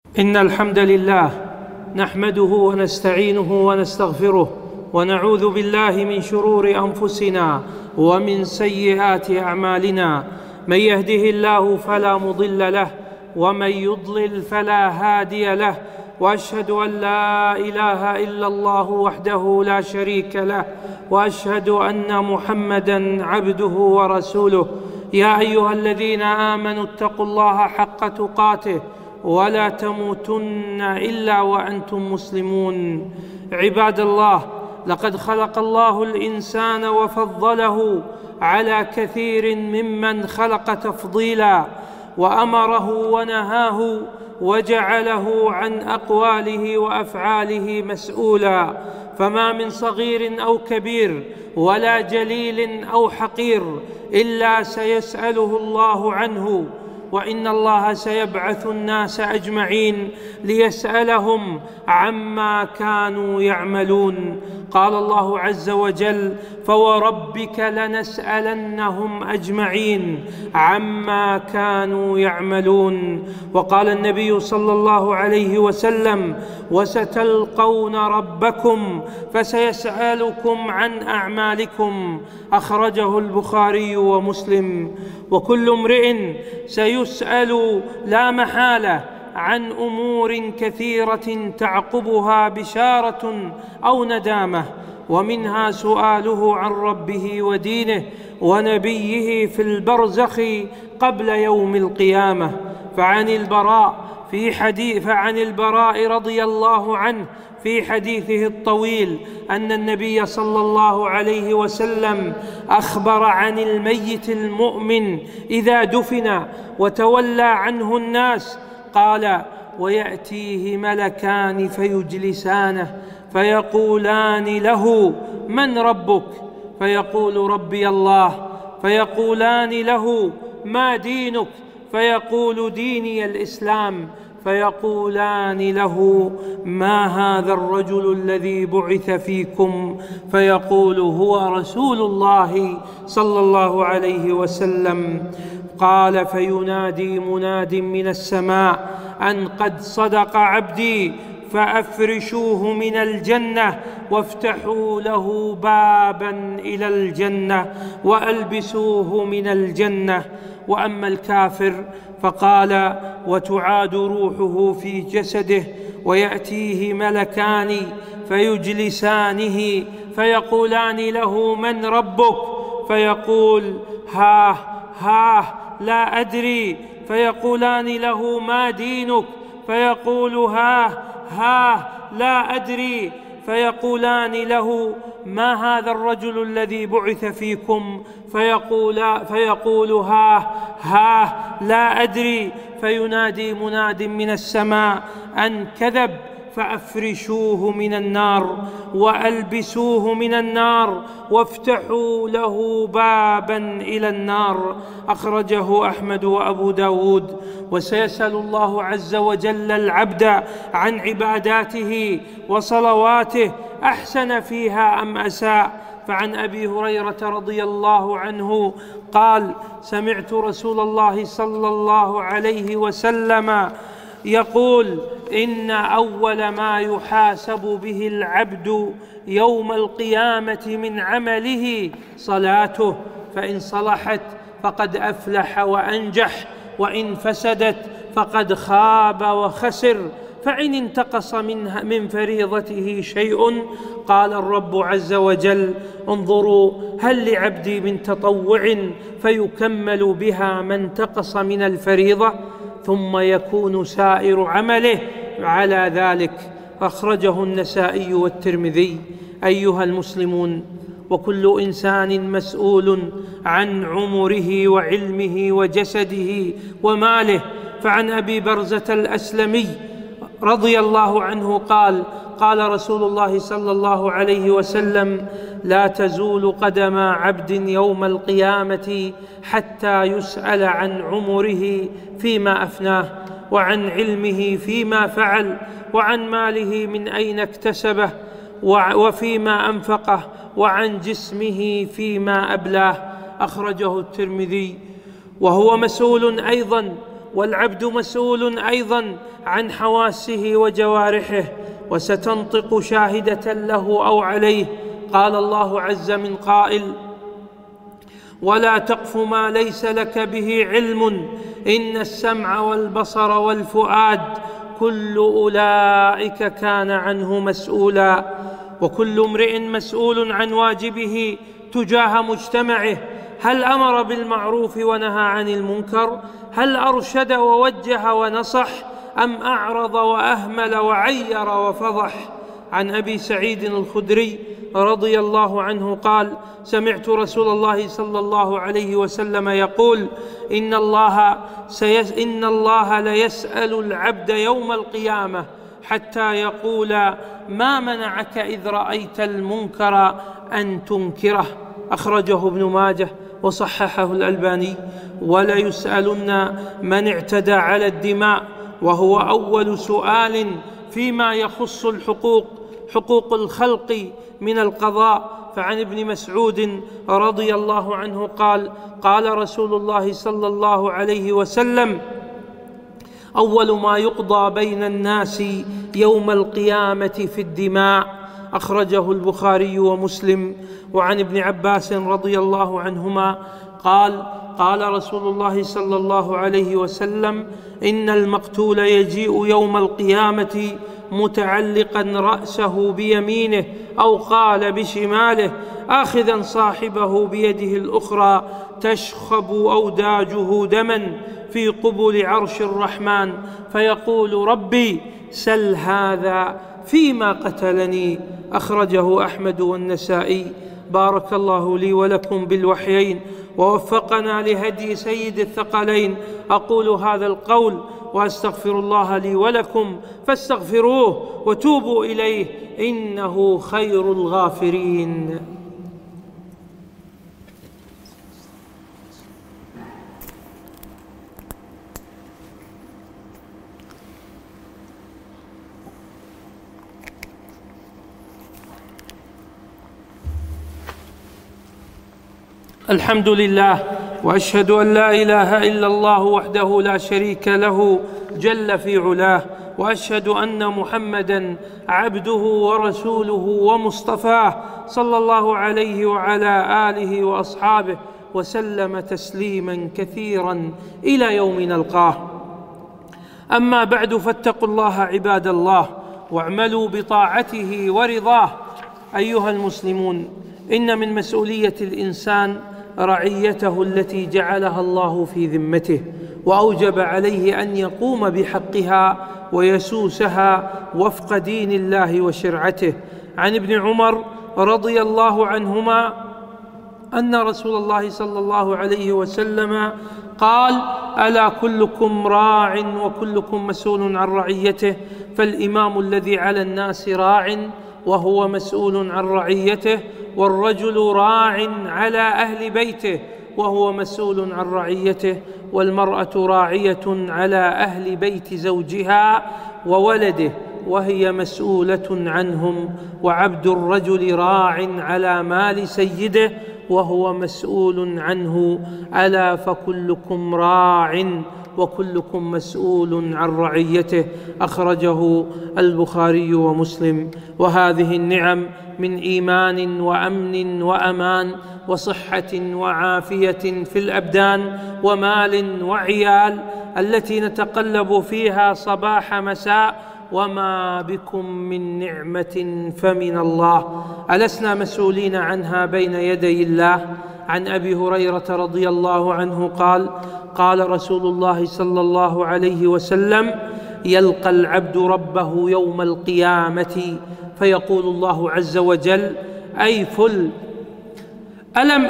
إن الحمد لله نحمده ونستعينه ونستغفره ونعوذ بالله من شرور أنفسنا ومن سيئات أعمالنا. من يهده الله فلا مضل له ومن يضلل فلا هادي له، وأشهد أن لا إله إلا الله وحده لا شريك له، وأشهد أن محمدًا عبده ورسوله. يا أيها الذين آمنوا اتقوا الله حق تقاته ولا تموتن إلا وأنتم مسلمون. عباد الله، لقد خلق الله الإنسان وفضله على كثير ممن خلق تفضيلا، وأمره ونهاه وجعله عن أقواله وأفعاله مسؤولا. فما من صغير أو كبير ولا جليل أو حقير إلا سيسأله الله عنه، وإن الله سيبعث الناس أجمعين ليسألهم عما كانوا يعملون. قال الله عز وجل: فوربك لنسألنهم أجمعين عما كانوا يعملون. وقال النبي صلى الله عليه وسلم: وستلقون ربكم فسيسألكم عن أعمالكم. أخرجه البخاري ومسلم. وكل امرئ سيسأل لا محالة عن أمور كثيرة تعقبها بشارة أو ندامة، ومنها سؤاله عن ربه ودينه ونبيه في البرزخ قبل يوم القيامة. فعن البراء رضي الله عنه في حديثه الطويل أن النبي صلى الله عليه وسلم أخبر عن الميت المؤمن إذا دفن وتولى عنه الناس، قال: ويأتيه ملكان فيجلسانه فيقولان له: من ربك؟ فيقول: ربي الله. فيقولان له: ما دينك؟ فيقول: ديني الإسلام. فيقولان له: ما هذا الرجل الذي بعث فيكم؟ فيقول: هو رسول الله صلى الله عليه وسلم. قال: فينادي مناد من السماء أن قد صدق عبدي، فأفرشوه من الجنة وافتحوا له بابا إلى الجنة وألبسوه من الجنة. وأما الكافر فقال: وتعاد روحه في جسده ويأتيه ملكان فيجلسانه فيقولان له: من ربك؟ فيقول: ها لا أدري. فيقولان له: ما دينك؟ فيقول: ها لا أدري. فيقولان له: ما هذا الرجل الذي بعث فيكم؟ فيقول: ها لا أدري. فينادي مناد من السماء أن كذب، فأفرشوه من النار وألبسوه من النار وافتحوا له بابا إلى النار. أخرجه أحمد وأبو داود. وسيسأل الله عز وجل العبد عن عباداته وصلواته أحسن فيها أم أساء. فعن أبي هريرة رضي الله عنه قال: سمعت رسول الله صلى الله عليه وسلم يقول: إن أول ما يحاسب به العبد يوم القيامة من عمله صلاته، فإن صلحت فقد أفلح وأنجح، وإن فسدت فقد خاب وخسر. فإن انتقص من فريضته شيء قال الرب عز وجل: انظروا هل لعبدي من تطوع فيكمل بها ما انتقص من الفريضة، ثم يكون سائر عمله على ذلك. أخرجه النسائي والترمذي. أيها المسلمون، وكل إنسان مسؤول عن عمره وعلمه وجسده وماله. فعن أبي برزة الأسلمي رضي الله عنه قال: قال رسول الله صلى الله عليه وسلم: لا تزول قدم عبد يوم القيامة حتى يسأل عن عمره فيما أفناه، وعن علمه فيما فعل، وعن ماله من أين اكتسبه وفيما أنفقه، وعن جسمه فيما أبلاه. أخرجه الترمذي. وهو مسؤول أيضا والعبد مسؤول أيضا عن حواسه وجوارحه، وستنطق شاهدة له أو عليه. قال الله عز من قائل: ولا تقف ما ليس لك به علم إن السمع والبصر والفؤاد كل أولئك كان عنه مسؤولا. وكل امرئ مسؤول عن واجبه تجاه مجتمعه. هل أمر بالمعروف ونهى عن المنكر؟ هل أرشد ووجه ونصح؟ أم أعرض وأهمل وعير وفضح؟ عن أبي سعيد الخدري رضي الله عنه قال: سمعت رسول الله صلى الله عليه وسلم يقول: إن الله ليسأل العبد يوم القيامة حتى يقول: ما منعك إذ رأيت المنكر أن تنكره؟ أخرجه ابن ماجه وصححه الألباني. وليسألن من اعتدى على الدماء، وهو أول سؤال فيما يخص حقوق الخلق من القضاء. فعن ابن مسعود رضي الله عنه قال: قال رسول الله صلى الله عليه وسلم: أول ما يقضى بين الناس يوم القيامة في الدماء. أخرجه البخاري ومسلم. وعن ابن عباس رضي الله عنهما قال: قال رسول الله صلى الله عليه وسلم: إن المقتول يجيء يوم القيامة متعلقا رأسه بيمينه، أو قال بشماله، آخذا صاحبه بيده الأخرى، تشخب أوداجه دما في قبل عرش الرحمن، فيقول: ربي سل هذا فيما قتلني. أخرجه أحمد والنسائي. بارك الله لي ولكم بالوحيين ووفقنا لهدي سيد الثقلين. أقول هذا القول وأستغفر الله لي ولكم، فاستغفروه وتوبوا إليه، إنه خير الغافرين. الحمد لله، وأشهد أن لا إله إلا الله وحده لا شريك له جل في علاه، وأشهد أن محمدًا عبده ورسوله ومصطفاه صلى الله عليه وعلى آله وأصحابه وسلم تسليمًا كثيرًا إلى يوم نلقاه. أما بعد، فاتقوا الله عباد الله، واعملوا بطاعته ورضاه. أيها المسلمون، إن من مسؤولية الإنسان رعيته التي جعلها الله في ذمته، وأوجب عليه أن يقوم بحقها ويسوسها وفق دين الله وشرعته. عن ابن عمر رضي الله عنهما أن رسول الله صلى الله عليه وسلم قال: ألا كلكم راع وكلكم مسؤول عن رعيته، فالإمام الذي على الناس راع وهو مسؤول عن رعيته، والرجل راع على أهل بيته وهو مسؤول عن رعيته، والمرأة راعية على أهل بيت زوجها وولده وهي مسؤولة عنهم، وعبد الرجل راع على مال سيده وهو مسؤول عنه. ألا فكلكم راع وكلكم مسؤول عن رعيته. أخرجه البخاري ومسلم. وهذه النعم من إيمان وأمن وأمان وصحة وعافية في الأبدان ومال وعيال التي نتقلب فيها صباح مساء، وما بكم من نعمة فمن الله. ألسنا مسؤولين عنها بين يدي الله؟ عن أبي هريرة رضي الله عنه قال: قال رسول الله صلى الله عليه وسلم: يلقى العبد ربه يوم القيامة فيقول الله عز وجل: أي فل، ألم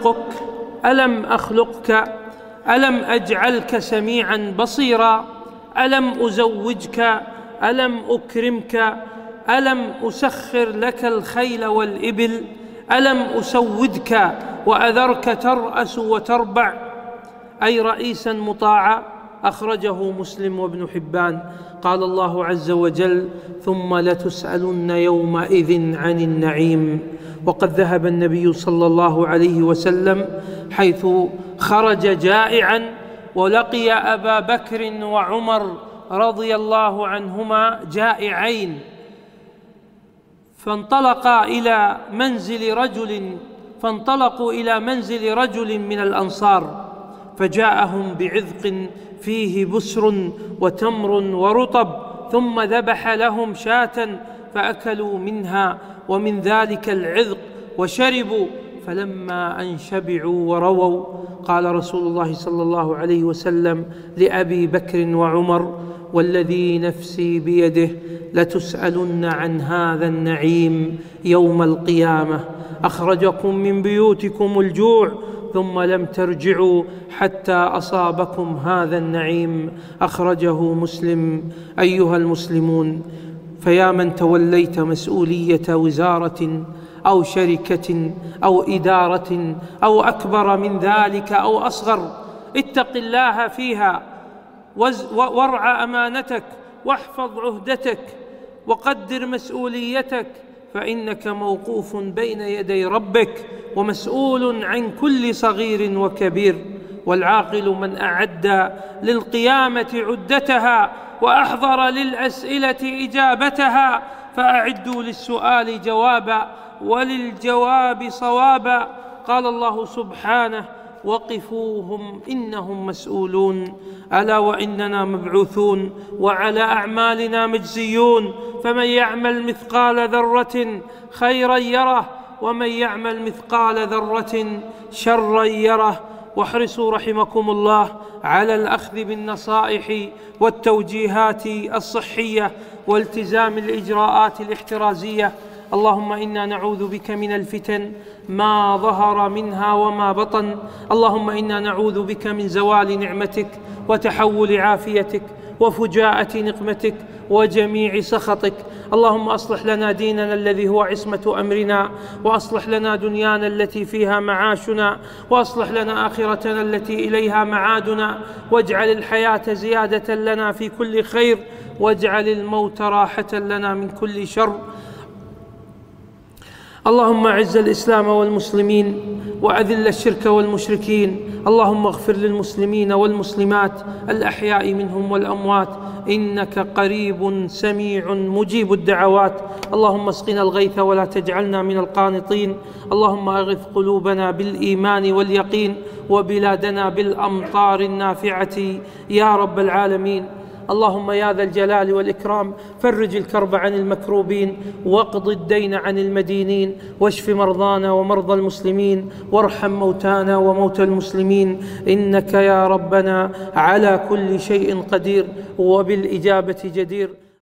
أخلقك ألم أجعلك سميعا بصيرا، ألم أزوجك، ألم أكرمك، ألم أسخر لك الخيل والإبل، ألم أسودك وأذرك ترأس وتربع، أي رئيسا مطاعا. أخرجه مسلم وابن حبان. قال الله عز وجل: ثم لتسألن يومئذ عن النعيم. وقد ذهب النبي صلى الله عليه وسلم حيث خرج جائعا ولقي أبا بكر وعمر رضي الله عنهما جائعين، فانطلقوا إلى منزل رجل من الأنصار، فجاءهم بعذق فيه بسر وتمر ورطب، ثم ذبح لهم شاة فأكلوا منها ومن ذلك العذق وشربوا، فلما أن شبعوا ورووا قال رسول الله صلى الله عليه وسلم لأبي بكر وعمر: والذي نفسي بيده لتسألن عن هذا النعيم يوم القيامة، أخرجكم من بيوتكم الجوع ثم لم ترجعوا حتى أصابكم هذا النعيم، أخرجه مسلم. أيها المسلمون، فيا من توليت مسؤولية وزارة أو شركة أو إدارة أو أكبر من ذلك أو أصغر، اتق الله فيها وارع أمانتك واحفظ عهدتك وقدر مسؤوليتك، فإنك موقوف بين يدي ربك ومسؤول عن كل صغير وكبير. والعاقل من أعد للقيامة عدتها وأحضر للأسئلة إجابتها، فأعدوا للسؤال جوابا وللجواب صوابا. قال الله سبحانه: وقفوهم إنهم مسؤولون. ألا وإننا مبعوثون وعلى أعمالنا مجزيون، فمن يعمل مثقال ذرة خيرا يره ومن يعمل مثقال ذرة شرا يره. واحرصوا رحمكم الله على الأخذ بالنصائح والتوجيهات الصحية والتزام الإجراءات الاحترازية. اللهم إنا نعوذ بك من الفتن ما ظهر منها وما بطن. اللهم إنا نعوذ بك من زوال نعمتك وتحول عافيتك وفجاءة نقمتك وجميع سخطك. اللهم أصلح لنا ديننا الذي هو عصمة أمرنا، وأصلح لنا دنيانا التي فيها معاشنا، وأصلح لنا آخرتنا التي إليها معادنا، واجعل الحياة زيادة لنا في كل خير، واجعل الموت راحة لنا من كل شر. اللهم أعز الإسلام والمسلمين وأذل الشرك والمشركين. اللهم اغفر للمسلمين والمسلمات الأحياء منهم والأموات، إنك قريب سميع مجيب الدعوات. اللهم اسقنا الغيث ولا تجعلنا من القانطين. اللهم أغث قلوبنا بالإيمان واليقين، وبلادنا بالأمطار النافعة يا رب العالمين. اللهم يا ذا الجلال والإكرام فرج الكرب عن المكروبين، واقض الدين عن المدينين، واشف مرضانا ومرضى المسلمين، وارحم موتانا وموتى المسلمين، إنك يا ربنا على كل شيء قدير وبالإجابة جدير.